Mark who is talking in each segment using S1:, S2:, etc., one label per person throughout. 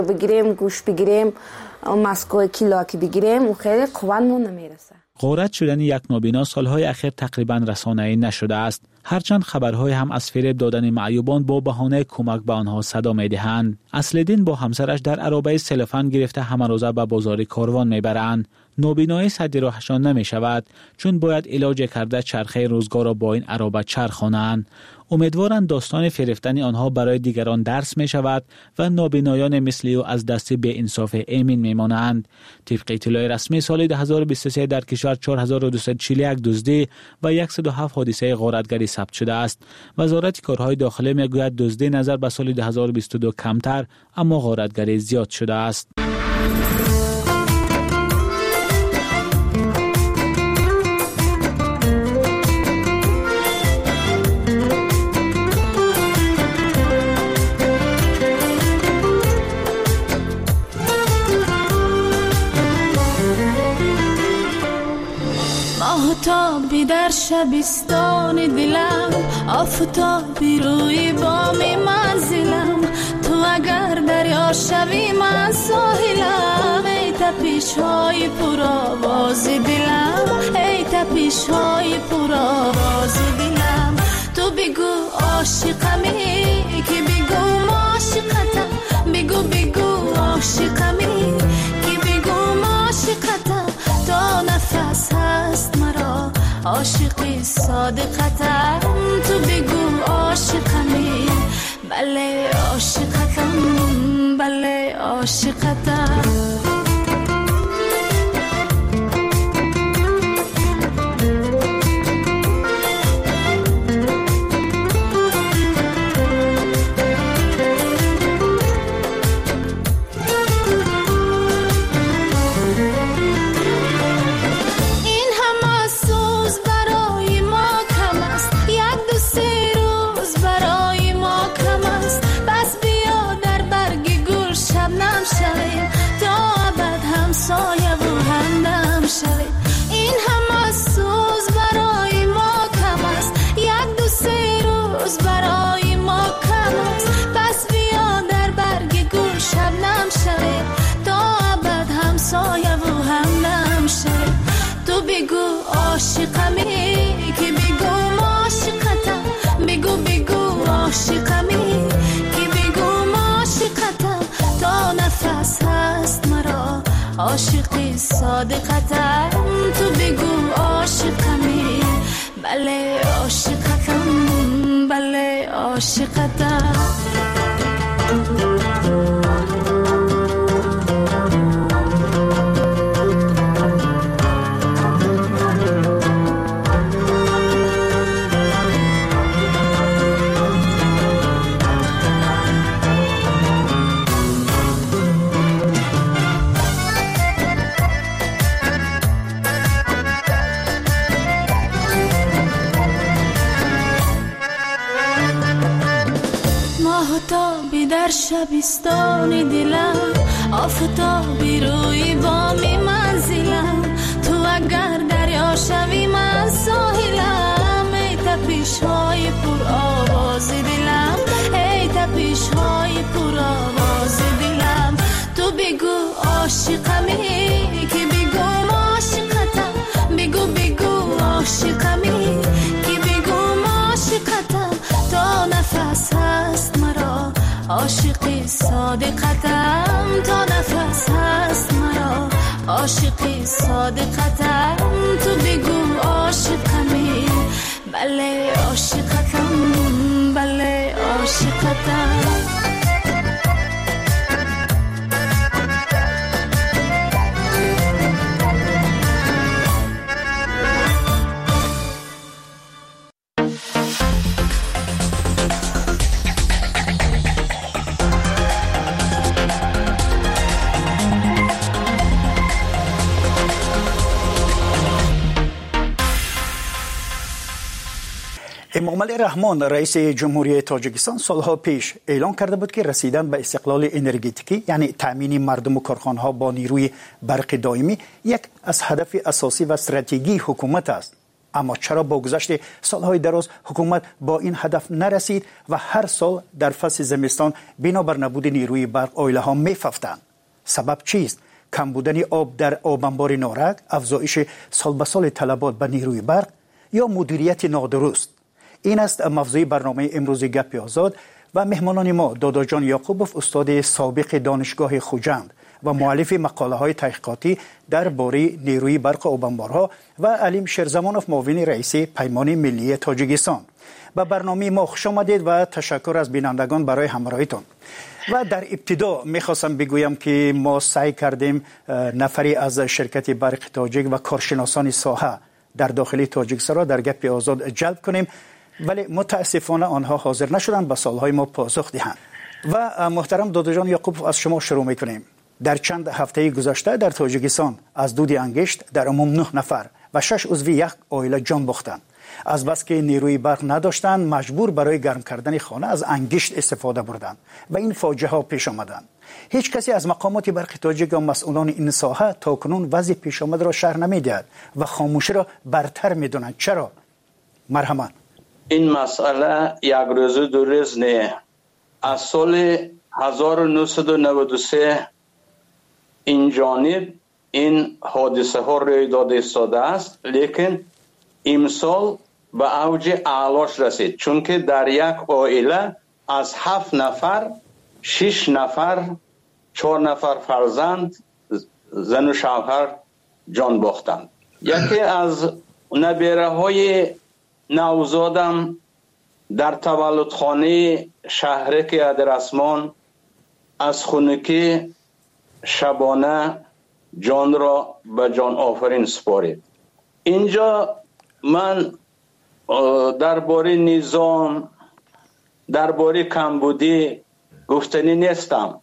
S1: بگیریم گوش بگیریم مسکو کیلو که بگیریم و خیلی قوانمون نمیرسه.
S2: غارت شدن یک نابینا سالهای اخیر تقریبا رسانه‌ای نشده است. هرچند خبرهای هم از فریب دادن معیوبان با بهانه کمک به آنها صدا می‌دهند. اصل‌الدین با همسرش در عربه سلفن گرفته همه روزه به بازار کاروان میبرند. نابینایی سد راهشان نمی شود چون باید علاج کرده چرخه روزگار را با این عربه چرخانند. امیدوارند داستان فریفتن آنها برای دیگران درس می شود و نابینایان مثل او از دست بی انصاف ایمن می مانند. طبق اطلاع رسمی سال 2023 در کشور 4241 دزدی و 107 حادثه غارتگری ثبت شده است. وزارت کارهای داخلی می گوید دزدی نظر به سال 2022 کمتر اما غارتگری زیاد شده است.
S3: آفتابی در شبستان دلم، آفتابی روی بام منزلم، تو اگر دریا شوی من ساحلم. ای تپش های پر آواز دلم، ای تپش های پر آواز دلم. تو بگو عاشقمی که بگو عاشقتم، بگو عاشقمی که بگو عاشقتم. تا نفس هست مرا عاشقی صادقتم، تو بگو عاشقمی. بله عاشقتم، بله عاشقتم. عاشقمی که بگو عاشقتم، بگو عاشقمی که بگو عاشقتم. تا نفس هست مرا عاشقی صادقتم، تو بگو عاشقمی. بله عاشقتم، بله عاشقتم. آفتابی در شبستان دلم، آفتابی روی بام منزلم، تو اگر دریا شوی من ساحلم. ای تپش های پر آواز دلم، ای تپش های پر آواز دلم. تو بگو عاشقمی که بگو عاشقتم، بگو عاشقمی که بگو عاشقتم. تا نفس هست مرا عاشقی صادقتم، تا نفس هست مرا عاشقی صادقتم. تو بگو عاشقمی. بله عاشقتم، بله عاشقتم.
S4: امامعلی رحمان رئیس جمهوری تاجیکستان سالها پیش اعلام کرده بود که رسیدن به استقلال انرژتیکی یعنی تامین مردم و کارخانه‌ها با نیروی برق دائمی یک از هدف اساسی و استراتژی حکومت است. اما چرا با گذشت سالهای دراز حکومت با این هدف نرسید و هر سال در فصل زمستان بنابر نبود نیروی برق آیله ها می‌ففتند؟ سبب چیست؟ کم بودن آب در آب انبار نارک، افزایش سال به سال طلبات به نیروی برق یا مدیریت نادرست؟ این است موضوع برنامه امروز گپ آزاد و مهمانان ما دادا جان یعقوبوف، استاد سابق دانشگاه خوجند و مؤلف مقاله های تحقیقاتی درباره نیروی برق آب انبارها و علیم شیرزمانوف، معاون رئیس پیمان ملی تاجیکستان. به برنامه ما خوش آمدید و تشکر از بینندگان برای همراهیتون. و در ابتدا میخواستم بگویم که ما سعی کردیم نفری از شرکت برق تاجیک و کارشناسان ساحه در داخل تاجیکستان را در گپ آزاد جلب کنیم، ولی متاسفانه آنها حاضر نشدند به سوالهای ما پاسخ دهند. و محترم دادا جان یعقوب، از شما شروع میکنیم. در چند هفته گذشته در تاجیکستان از دود انگشت در عموم 9 نفر و 6 عضو یک عائله جان باختند. از بس که نیروی برق نداشتند مجبور برای گرم کردن خانه از انگشت استفاده بردند و این فاجعه ها پیش آمدند. هیچ کسی از مقامات برق تاجیک و مسئولان این ساحه تاکنون وضع پیش آمده را شرح نمیدهد و خاموشی را برتر میدونند. چرا؟ مرحمت.
S5: این مسئله یک روز دو روز نه. از سال 1993 این جانب این حادثه ها روی داده ایستاده است، لیکن امسال به اوج اعلاش رسید، چون که در یک عائله از 7 نفر 6 نفر 4 نفر فرزند زن و شوهر جان باختند. یکی از نبیره های نوزادم در تولدخانه شهرک ادرسمان از خونکی شبانه جان را به جان آفرین سپارید. اینجا من درباره نظام، درباره کمبودی گفتنی نیستم،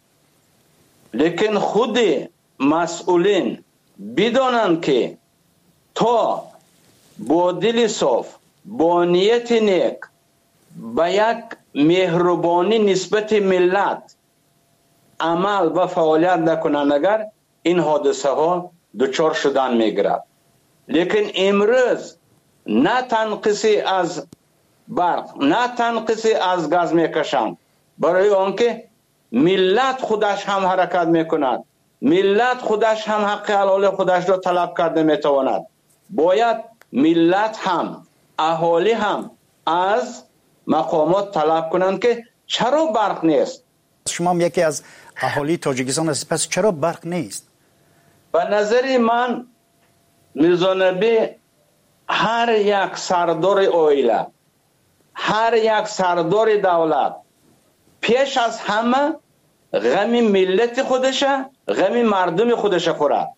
S5: لیکن خود مسئولین بدانند که تا با دل صاف، با نیت نیک، با یک مهربانی نسبت ملت عمل و فعالیت نکنند، اگر این حادثه ها دچار شدن میگیرد. لیکن امروز نه تنقیصی از برق، نه تنقیصی از گاز میکشند، برای آنکه ملت خودش هم حرکت میکند، ملت خودش هم حق حلال خودش را طلب کرده میتواند. باید ملت هم، اهالی هم از مقامات طلب کنند که چرا برق نیست.
S4: شما هم یکی از اهالی تاجیکستان هستید، پس چرا برق نیست؟
S5: به نظر من میزانبی هر یک سردار عائله، هر یک سردار دولت پیش از همه غم ملت خودشه، غم مردم خودشه خورد.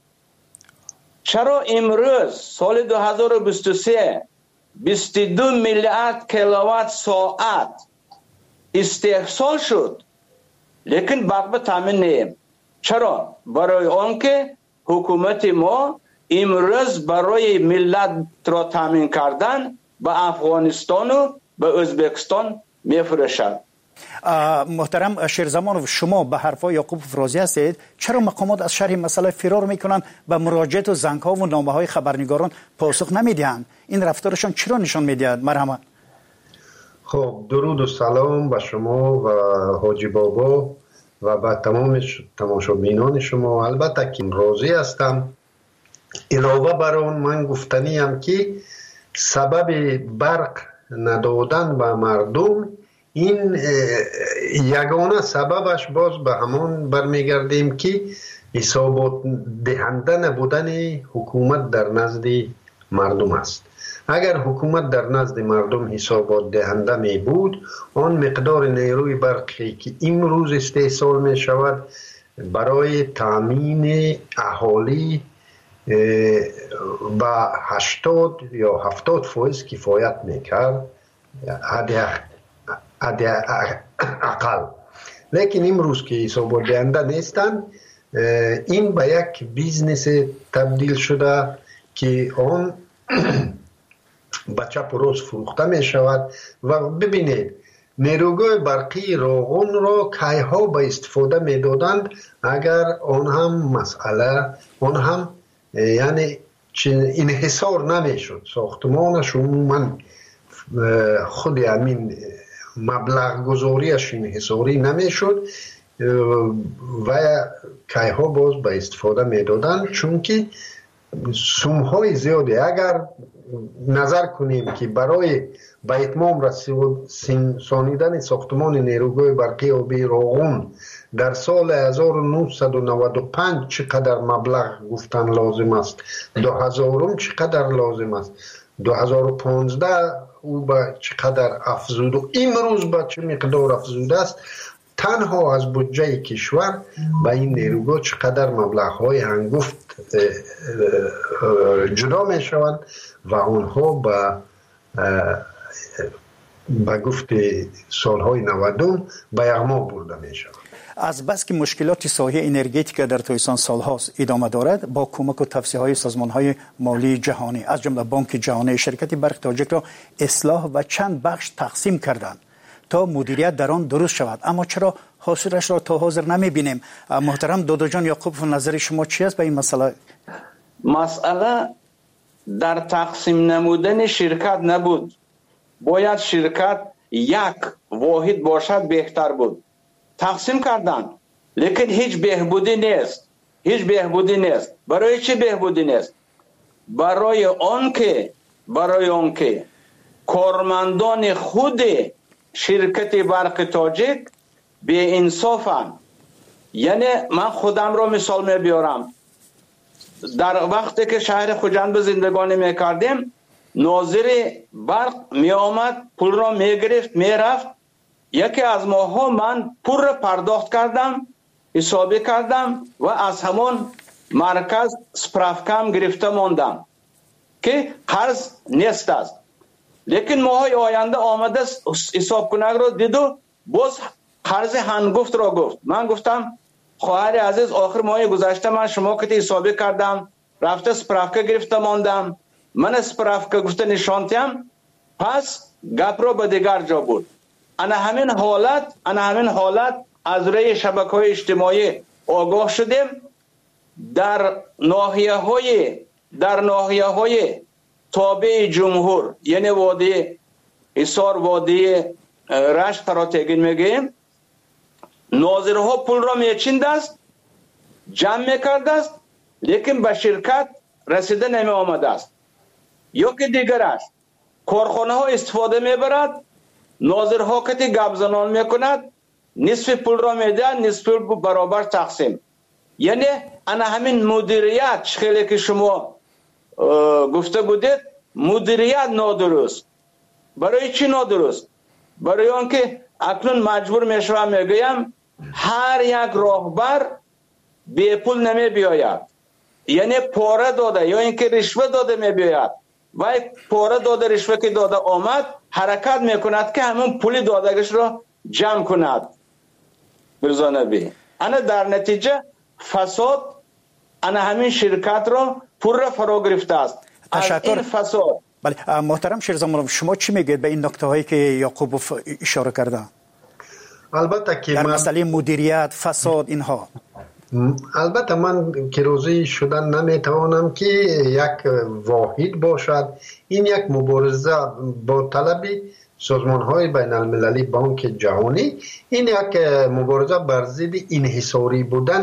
S5: چرا امروز سال 2023 22 میلیارد کیلووات ساعت استحصال شد، لیکن برق به تامین نیم؟ چرا؟ برای آنکه حکومت ما امروز برای ملت را تامین کردن به افغانستان و به ازبکستان میفروشد.
S4: محترم شیرزمانوف، شما به حرفای یعقوبوف راضی هستید؟ چرا مقامات از شرح مسئله فرار میکنند و مراجعات و زنگ ها و نامه های خبرنگاران پاسخ نمیدهند؟ این رفتارشان چرا نشان میدهد؟ مرحمت.
S6: خب، درود و سلام به شما و حاجی بابا و به تمام تماشابینان شما. البته که راضی هستم. علاوه بر اون من گفتنیم که سبب برق ندادن به مردم، این یگانه سببش باز به همون برمیگردیم که حسابات دهنده نبودن حکومت در نزد مردم است. اگر حکومت در نزد مردم حسابات دهنده می بود، آن مقدار نیروی برقی که امروز استحصال می شود برای تامین اهالی با 80 یا 70% کفایت میکرد حد اقل. لیکن امروز که حساب دهنده نیستند، این به یک بیزنس تبدیل شده که آن به چپ و راست فروخته می شود. و ببینید نیروگاه برقی راغون را کیها به استفاده می دادند اگر آن هم مسئله، آن هم یعنی انحصار نمیشد. ساختمانش عموما خود همین مبلغ گذاریش انحصاری نمیشد و کیها باز به استفاده میدادن، چون که سومهای زیادی. اگر نظر کنیم که برای به اتمام رسانیدن ساختمان نیروگاه برقی آبی راغون در سال 1995 چقدر مبلغ گفتن لازم است، 2000 چقدر لازم است، 2015 او به چقدر افزود و امروز به چه مقدار افزوده است، تنها از بودجه کشور به این نیروگاه چقدر مبلغ های هنگفت جدا می شوند و آنها به گفت سالهای 90 به یغما برده می شوند.
S4: از بس که مشکلات ساحه انرژتیک در تویسان سالهاست ادامه دارد، با کمک و توصیه های سازمان های مالی جهانی از جمله بانک جهانی شرکت برق تاجیک را اصلاح و چند بخش تقسیم کردند تا مدیریت در آن درست شود، اما چرا حاصلش را تا حاضر نمی بینیم؟ محترم دادا جان یعقوب، نظر شما چی است به این مسئله؟
S5: مسئله در تقسیم نمودن شرکت نبود. باید شرکت یک واحد باشد بهتر بود. تقسیم کردن لیکن هیچ بهبودی نیست. برای چه بهبودی نیست؟ برای آن که کارمندان خود شرکت برق تاجیک بی انصافن. یعنی من خودم را مثال میبیارم. در وقتی که شهر خوجند زندگانی میکردیم، ناظر برق می آمد، پول را میگرفت میرفت. یکی از ماها من پول را پرداخت کردم، حسابی کردم و از همان مرکز سپرافکم گرفته ماندم که قرض نیست است. لیکن ماهای آینده آمده حساب کنگ را دید و باز قرض هنگفت را گفت. من گفتم خواهر عزیز، آخر ماه گذشته من شما که حسابی کردم، رفته سپرافکه گرفته ماندم، من سپرافکه گفته نشانتیم، پس گپ را به دیگر جا بود. انا همین حالت از روی شبکه‌های اجتماعی آگاه شدیم. در ناحیه های تابع جمهور، یعنی وادی حصار، وادی رشت را تگین میگیم، ناظرها پول را میچیند است، جمع میکرده است، لیکن به شرکت رسیده نمی آمده است. یا که دیگر است، کارخانه ها استفاده میبرد، ناظرها که گپ زنان میکند، نصف پول را میده، نصف پول برابر تقسیم. یعنی انا همین مدیریت خیلی که شما گفته بودید، مدیریت نادرست. برای چی نادرست؟ برای آنکه اکنون مجبور میشوم میگویم هر یک راهبر بی پول نمی بیاید، یعنی پاره داده یا اینکه رشوه داده می بیاید و پاره داده رشوه که داده آمد حرکت میکند که همون پول دادگش را جمع کند. برزانه بی انا در نتیجه فساد انا همین شرکت را پول را فرا گرفته است.
S4: تشکر.
S5: از این فساد.
S4: بله محترم شیرزمان، شما چی میگید به این نکته هایی که یعقوب اشاره کرده؟
S6: البته که
S4: در مسئله مدیریت، فساد، اینها.
S6: البته من که روزی شدن نمیتوانم که یک واحد باشد. این یک مبارزه با طلب سازمان های بین المللی، بانک جهانی، این یک مبارزه بر ضد انحصاری بودن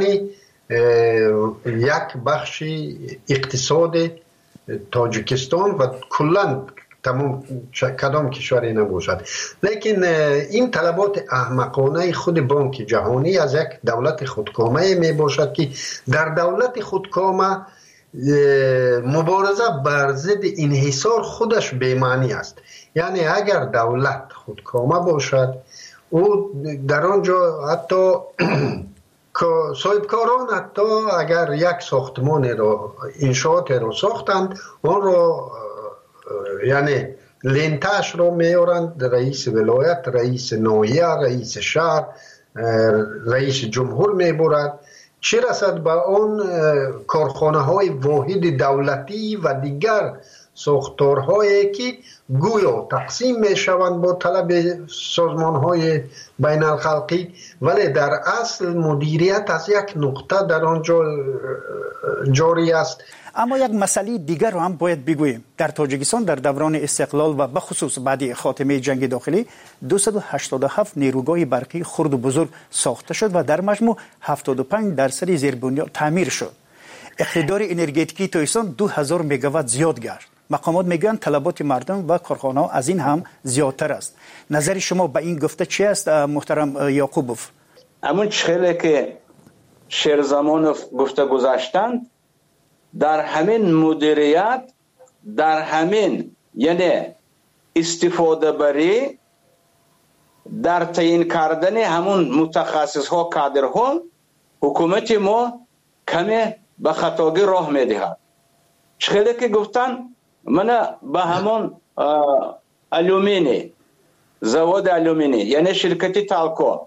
S6: یک بخش اقتصاد تاجیکستان و کلا تمام کدام کشوری نباشد. لیکن این طلبات احمقانه خود بانک جهانی از یک دولت خودکامه می باشد که در دولت خودکامه مبارزه بر ضد انحصار خودش بی‌معنی است. یعنی اگر دولت خودکامه باشد، او در آنجا حتی صاحبکاران حتی اگر یک ساختمان را انشاءات را ساختند، آن را یعنی لنتش را میارند، رئیس ولایت، رئیس ناحیه، رئیس شهر، رئیس جمهور میبرد. چه رسد به آن کارخانه های واحد دولتی و دیگر ساختارهایی که گویا تقسیم می شوند با طلب سازمان های بین الخلقی، ولی در اصل مدیریت از یک نقطه در آنجا جاری است.
S4: اما یک مسئله دیگر رو هم باید بگوییم. در تاجیکستان در دوران استقلال و بخصوص بعد خاتمه جنگ داخلی 287 نیروگاه برقی خرد و بزرگ ساخته شد و در مجموع 75% زیربنیاد تعمیر شد. اقتدار انرژتیکی تاجیکستان 2000 مگاوات زیاد گشت. مقامات میگن طلبات مردم و کارخانه‌ها از این هم زیادتر است. نظر شما به این گفته چی است محترم یعقوبوف؟
S5: همون چخیلی که شیرزمانوف گفته گذاشتند، در همین مدیریت، در همین یعنی استفاده بری، در تعیین کردن همون متخصص ها کادرها، حکومت ما کمی به خطاگی راه میدهد. چخیلی که گفتن من به همون الومینی، زواد الومینی یعنی شرکتی تالکو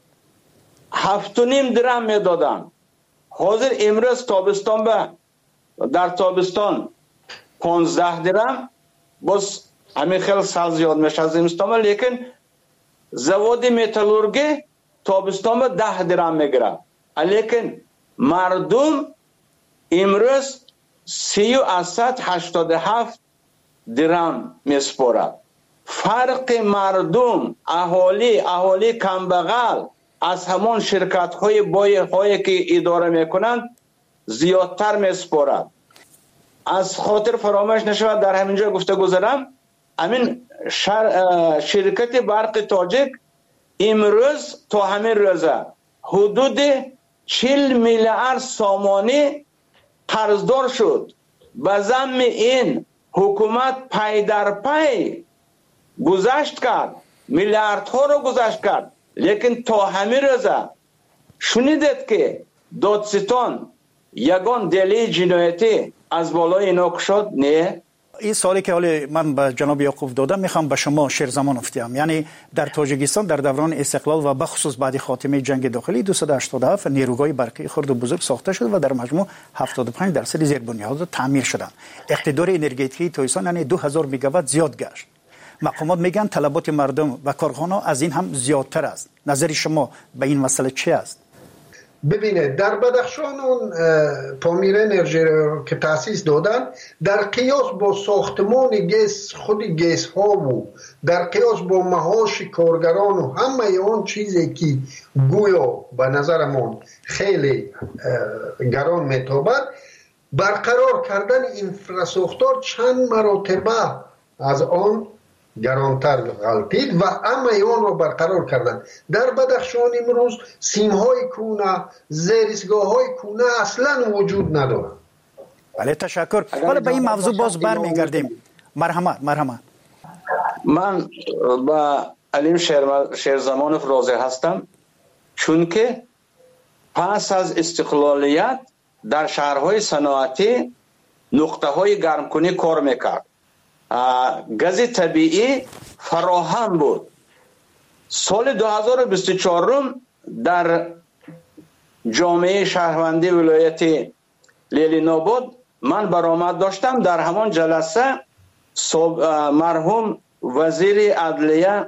S5: 7.5 درهم میدادن. حاضر امروز تابستان به در تابستان 15 درهم، باز همین خیلی سال زیاد میشه از زمستان، لیکن زواد متالورگی تابستان به 10 درهم میگیره، لیکن مردم امروز 387 درهم میسپارد. فرق مردم، اهالی کمبغل از همون شرکت های هایی که اداره میکنند زیادتر میسپارد. از خاطر فراموش نشود در همینجا گفته گذارم، همین شرکت برق تاجیک امروز تا همین روزه حدود 40 میلیارد سامانی قرضدار شد. به ضمن این حکومت پی در پی گذشت کرد، میلیاردها رو گذشت کرد، لیکن تا همین روزه شنیدید که دادستان یگان دلیل جنایتی از بالای اینا شد؟ نه.
S4: این سوالی که حالا من به جناب یعقوب دادم میخوام به شما شیرزمانوف افتیم. یعنی در تاجیکستان در دوران استقلال و بخصوص بعد خاتمه جنگ داخلی 287 نیروگاه برقی خرد و بزرگ ساخته شد و در مجموع 75% زیربنیاد تعمیر شدند. اقتدار انرژتیکی تاجیکستان یعنی 2000 مگاوات زیاد گشت. مقامات میگن طلبات مردم و کارخانه‌ها از این هم زیادتر است. نظر شما به این مسئله چی است؟
S6: ببینید در بدخشان اون پامیر انرژی که تأسیس دادن در قیاس با ساختمان گیس، خود گیس ها و در قیاس با معاش کارگران و همه اون چیزی که گویا به نظرمان خیلی گران میتابد، برقرار کردن اینفراساختار چند مراتبه از آن گرانتر غلطید و همه آن را برقرار کردن. در بدخشان امروز سیم‌های کونه، زیرستگاه‌های کونه اصلا وجود ندارد.
S4: بله تشکر. حالا به این موضوع باز برمیگردیم. مرحمت.
S5: من با علیم شیرزمانوف راضی هستم، چون که پس از استقلالیت در شهرهای صنعتی نقطه‌های گرمکنی کار میکرد. گاز طبیعی فراهم بود. سال 2024 در جامعه شهروندی ولایت لیلیناباد من برآمد داشتم. در همان جلسه مرحوم وزیر عدلیه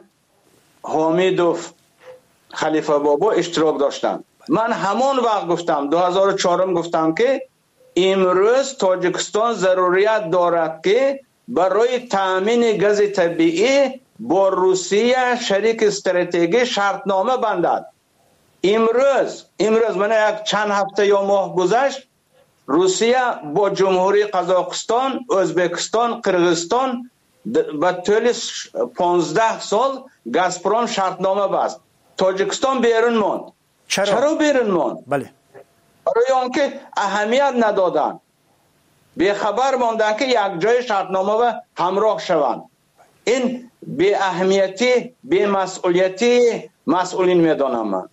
S5: حمیدوف خلیفه بابا اشتراک داشتم. من همان وقت گفتم 2004 گفتم که امروز تاجیکستان ضروریت دارد که برای تامین گاز طبیعی با روسیه شریک استراتژی شرطنامه بندد. امروز من یک چند هفته یا ماه گذشت روسیه با جمهوری قزاقستان، ازبکستان، قرغیزستان به طول 15 سال گازپروم شرطنامه بست. تاجیکستان بیرون ماند. چرا بیرون ماند؟
S4: بله.
S5: برای آنکه اهمیت ندادن، به خبر ماندن که یک جای شرطنامه و همراه شوند. این به اهمیتی، به مسئولیتی مسئولین میدانم من.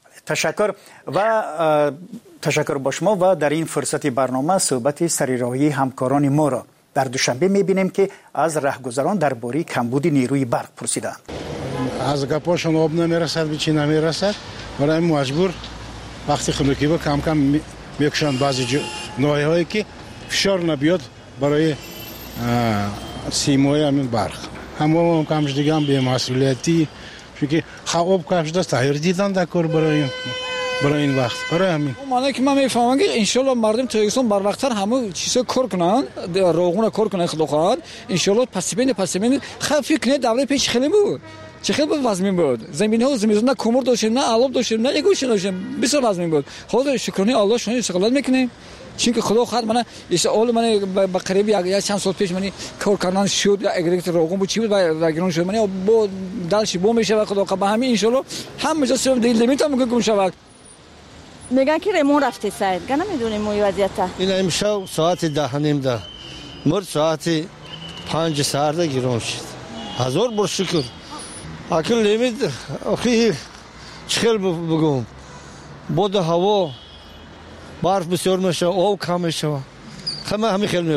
S4: تشکر با شما و در این فرصت برنامه صحبت سریراهی همکاران ما را در دوشنبه میبینیم که از رهگذران درباره کمبود نیروی برق پرسیدند.
S7: از گپاشون آب نمیرسد، به چی نمیرسد، برای مجبور وقتی خنکی با کم کم میکشند بعضی نوعی هایی که فشار نبیاد برای سیمای همین برق همه کمش دیگه هم به مسئولیتی چون خواب کمش دست تغییر دیدن در کار برای این وقت برای همین
S8: معنی که من میفهمم که انشالله مردم تاجیکستان بر وقتتر همه چیزا کار کنن روغون کار کنن خدا خواهد انشالله پس بین فکر نه دوره پیش خیلی بود چه خیلی وزمین بود زمین ها زمین نه کمر داشتیم نه علوب داشتیم نه گوش داشتیم بسیار وزمین بود خدا شکرانه الله شما استقلال میکنیم چون که خدا خواهد من اول من با قریب یک چند سال پیش من کار کردن شد اگریت روغون بود چی بود و گران شد من با دلش بو میشه و خدا با همین انشالله هم جا دیل نمیتونم گم شود
S9: میگن که ریمون رفته سید گه نمیدونیم موی وضعیت
S10: این امشب ساعت 10:30 مرد ساعت 5 ساعت گران شد هزار بار شکر اکل نمید اخی چخل بگم بود هوا برف بسیار میشه آب کم میشه همین خیلی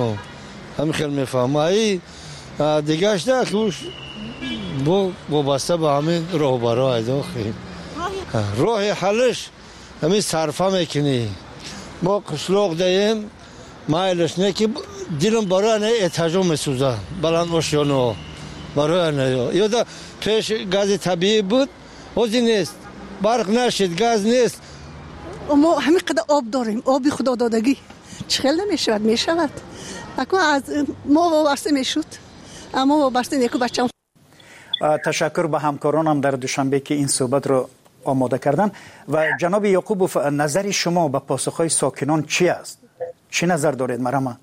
S10: میفهمم ای دیگهش نه که با بسته به همین راه برای داخل راه حلش همین صرفه میکنی ما قشلاق دهیم مایلش نه که دیلم برای نه اتجا میسوزه بلند آشیانو برای نه یا دا پیش گاز طبیعی بود حوزی نیست برق نشد گاز نیست
S11: ما همین قدر آب داریم آبی خدا دادگی چخل میشود اکنون از ما وابسته میشود اما وابسته نیکو بچم
S4: تشکر به همکارانم در دوشنبه که این صحبت رو آماده کردن و جناب یعقوبوف نظر شما به پاسخهای ساکنان چی است؟ چی نظر دارید مرحمه؟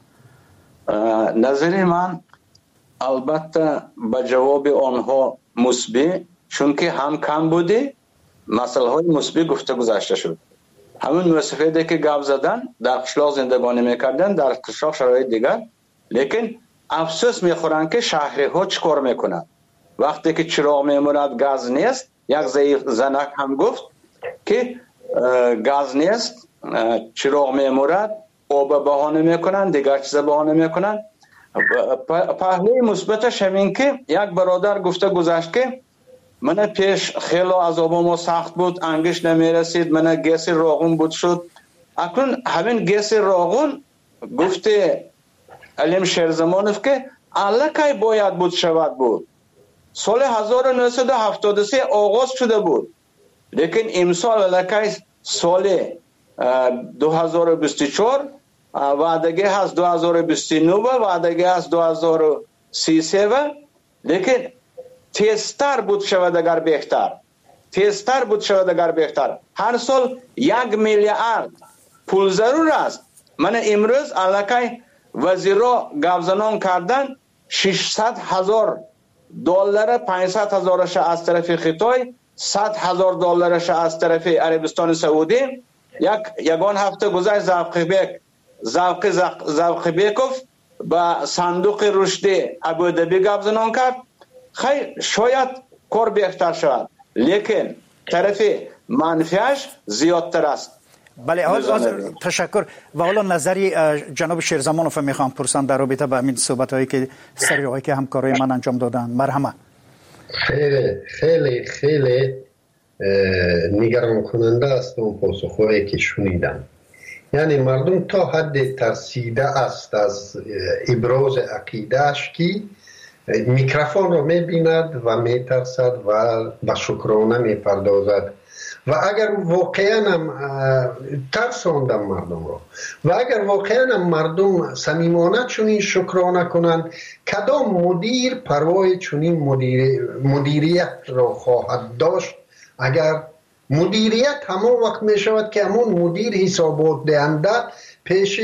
S5: نظر من البته به جواب آنها مثبت چون که هم کم بوده مسئله های مثبت گفته گذاشته شد همون مسافتی که گپ زدن در قشلاق زندگانی میکردن در قشلاق شرایط دیگر لیکن افسوس میخورن که شهری ها چیکار میکنن وقتی که چراغ میموند گاز نیست یک زنک هم گفت که گاز نیست چراغ میموند آب بهانه میکنن دیگر چیز بهانه میکنن پهلوی مثبتش همین که یک برادر گفته گذشت که من پیش خیلی عذابم سخت بود انگش نمیرسید من گیس روغن بود شد اکنون همین گیس روغن گفته علیم شیرزمانوف که الکی باید بود شود بود سال 1973 آغاز شده بود لیکن امسال الکی سال 2024 وعدگی هست 2029 وعدگی هست 2033 لیکن تیزتر بود شود اگر بهتر هر سال 1 میلیارد پول ضرور است من امروز الکی وزیرا گفزنان کردن 600,000 دلار 500,000 از طرف خطای 100,000 دلارش از طرف عربستان سعودی یگان هفته گذشت زوقبیکوف با صندوق رشد ابودبی گفزنان کرد خیلی شاید کار بهتر شود لیکن طرف منفیش زیادتر است
S4: بله تشکر و حالا نظری جناب شیرزمانوف میخوام پرسم در رابطه با همین صحبت هایی که سریعی که همکارای من انجام دادن مرحمت
S6: خیلی نگران کننده است اون پاسخهایی که شنیدم یعنی مردم تا حد ترسیده است از ابراز عقیدهش که میکروفون رو میبیند و میترسد و به شکرانه میپردازد و اگر واقعا هم ترساندم مردم رو و اگر واقعا هم مردم صمیمانه چنین شکرانه کنند کدام مدیر پروای چنین مدیریت را خواهد داشت اگر مدیریت همون وقت می شود که همون مدیر حسابات دهنده پیش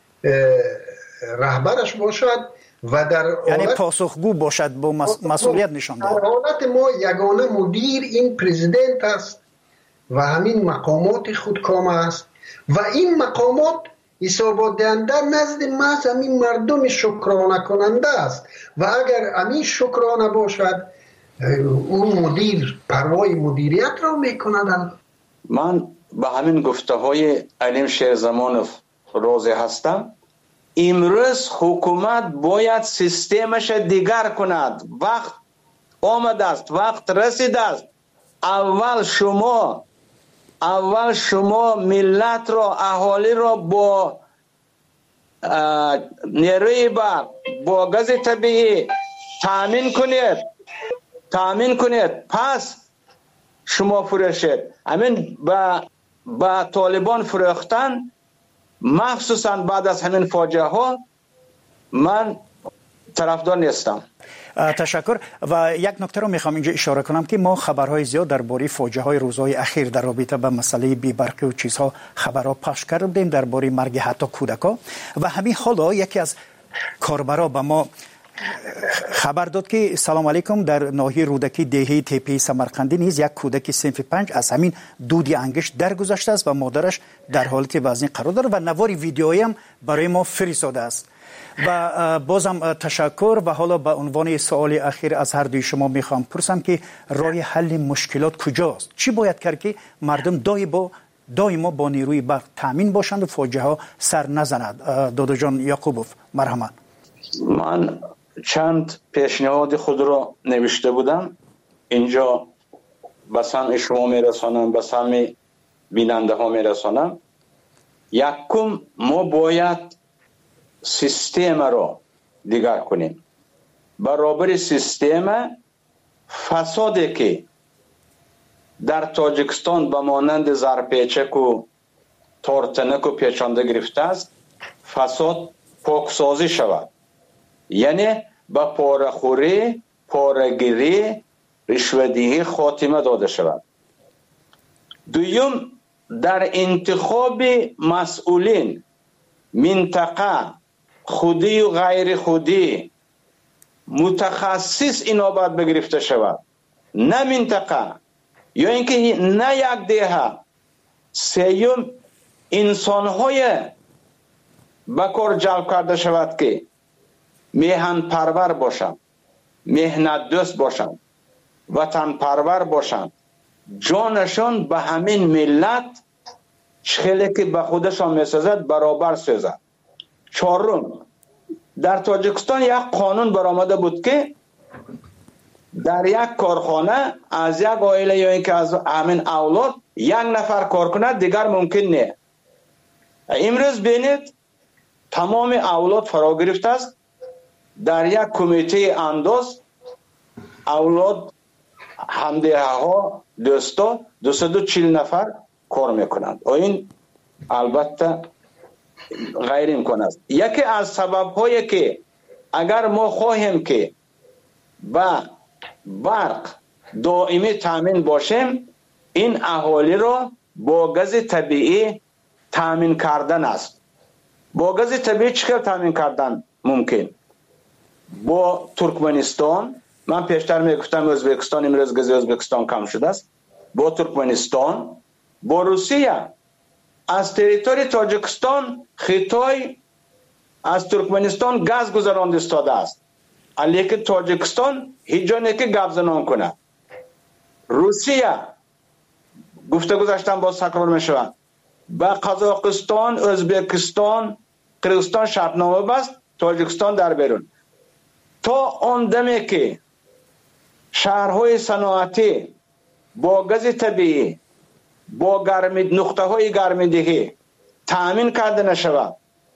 S6: رهبرش باشد و در
S4: یعنی پاسخگو باشد با مسئولیت نشان دهد.
S6: در حالت ما یگانه مدیر این پرزیدنت است و همین مقامات خودکام است و این مقامات حسابات دهنده نزد محض همین مردم شکرانه کننده است و اگر همین شکرانه باشد اون مدیر پروای مدیریت را میکند.
S5: من به همین گفته های علیم شیرزمانوف راضی هستم. امروز حکومت باید سیستمش دیگر کند. وقت آمده است، وقت رسیده است. اول شما ملت را، اهالی را با نیروی برق، با گاز طبیعی تامین کنید پس شما فروشید. همین با طالبان فروختن مخصوصا بعد از همین فاجعه ها من طرفدار نیستم.
S4: تشکر. و یک نکته رو میخوام اینجا اشاره کنم که ما خبرهای زیاد درباره فاجعه های روزهای اخیر در رابطه با مسئله بی‌برقی و چیزها خبرها پخش کردیم درباره مرگ حتی کودکان و همین حالا یکی از کاربرا به ما خبر داد که سلام علیکم، در ناحیه رودکی دهه تپه سمرقندی نیز یک کودک صنف 5 از همین دود انگشت درگذشته است و مادرش در حالت وزنی قرار دارد و نوار ویدیویی هم برای ما فرستاده است. و بازم تشکر. و حالا به عنوان سوال اخیر از هر دوی شما میخوام پرسم که راه حل مشکلات کجاست؟ چی باید کرد که مردم دائما با نیروی برق تامین باشند و فاجعه ها سر نزند؟ دادا جان یعقوبوف مرحمت.
S5: من چند پیشنهاد خود را نوشته بودم، اینجا به سمع شما میرسانم، به سمع بیننده ها میرسانم. یکم ما باید سیستم را دیگر کنیم. برابر سیستم فسادی که در تاجیکستان به مانند زرپیچک و تارتنک و پیچانده گرفته است، فساد پاکسازی شود. یعنی به پاره‌خوری، پاره‌گیری، رشوه‌دهی خاتمه داده شود. دوم، در انتخاب مسئولین منطقه خودی و غیر خودی متخصص اینا باید بگرفته شود، نه منطقه یا اینکه نه یک دهه. سوم، انسان‌های به کار جلب کرده شود که میهن پرور باشند، مهنت دوست باشند، وطن پرور باشند، جانشان به همین ملت چخیلی که به خودشان میسازد برابر سازد. چهارم، در تاجیکستان یک قانون برآمده بود که در یک کارخانه از یک عائله یا اینکه از همین اولاد یک نفر کار کند دیگر ممکن نه. امروز بینید تمام اولاد فرا گرفته است. در یک کمیته انداز اولاد همدیه ها دوستا 240 نفر کار میکنند. این البته غیر امکان است. یکی از سبب هایی که اگر ما خواهیم که با برق دائمی تامین باشیم، این اهالی را با گاز طبیعی تامین کردن است. با گاز طبیعی چطور تامین کردن ممکن؟ با ترکمنستان، من پیشتر میگفتم ازبکستان، امروز گاز ازبکستان کم شده است. با ترکمنستان، با روسیه. از تریتوری تاجیکستان خطای از ترکمنستان گاز گذراند استاده است، لیکن تاجیکستان هیچ جا نه که گپ زنان کنه. روسیه گفته گذاشتن با تکرار میشوند، با قزاقستان، ازبکستان، قرغیزستان شرطنامه بست، تاجیکستان در بیرون. تا آن دمی که شهرهای صنعتی با گاز طبیعی، با نقطه های گرمیدهی تامین کرده نشود،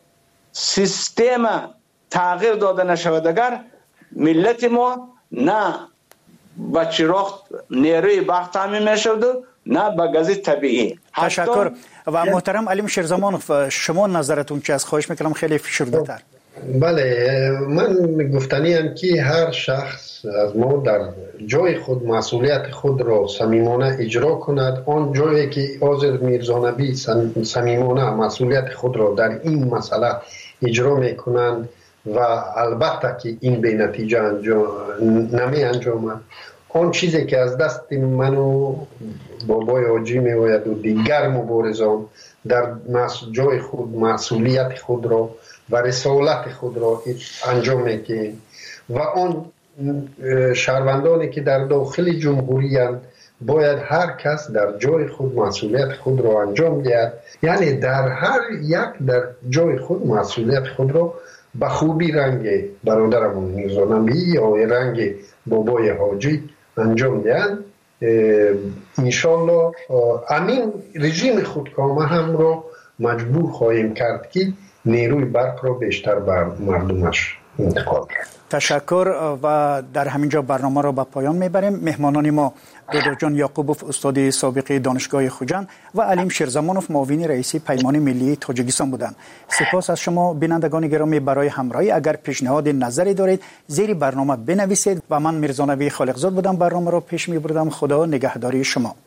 S5: سیستم تغییر داده نشود، اگر ملت ما نه با چراغ نیروی برق تامین میشود نه با گاز طبیعی.
S4: تشکر. و محترم علیم شیرزمانوف، شما نظرتون چی است؟ خواهش میکنم خیلی فشرده تر.
S6: بله، من گفتنیم که هر شخص از ما در جای خود مسئولیت خود را صمیمانه اجرا کند. آن جایی که آذر میرزانبی صمیمانه مسئولیت خود را در این مسئله اجرا میکنند و البته که این به نتیجه نمی انجامد، آن چیزی که از دست من و بابای حاجی میآید و دیگر مبارزان در جای خود مسئولیت خود را و رسالت خود را انجام میدهیم و آن شهروندانی که در داخل جمهوری اند باید هر کس در جای خود مسئولیت خود را انجام دهد. یعنی در هر یک در جای خود مسئولیت خود را به خوبی رنگ برادرمون میرزانبی یا رنگ بابای حاجی انجام دهند. انشالله امین رژیم خودکامه هم را مجبور خواهیم کرد که نیروی برق را بیشتر بر مردمش انتقال کرد.
S4: تشکر و در همینجا برنامه را به پایان میبریم. مهمانان ما دکتر جان یعقوبوف استاد سابق دانشگاه خوجند و علیم شیرزمانوف معاون رئیس پیمان ملی تاجیکستان بودند. سپاس از شما بینندگان گرامی برای همراهی. اگر پیشنهاد نظری دارید زیر برنامه بنویسید و من میرزا نبی خالقزاد بودم برنامه را پیش میبردم. خدا نگهداری شما.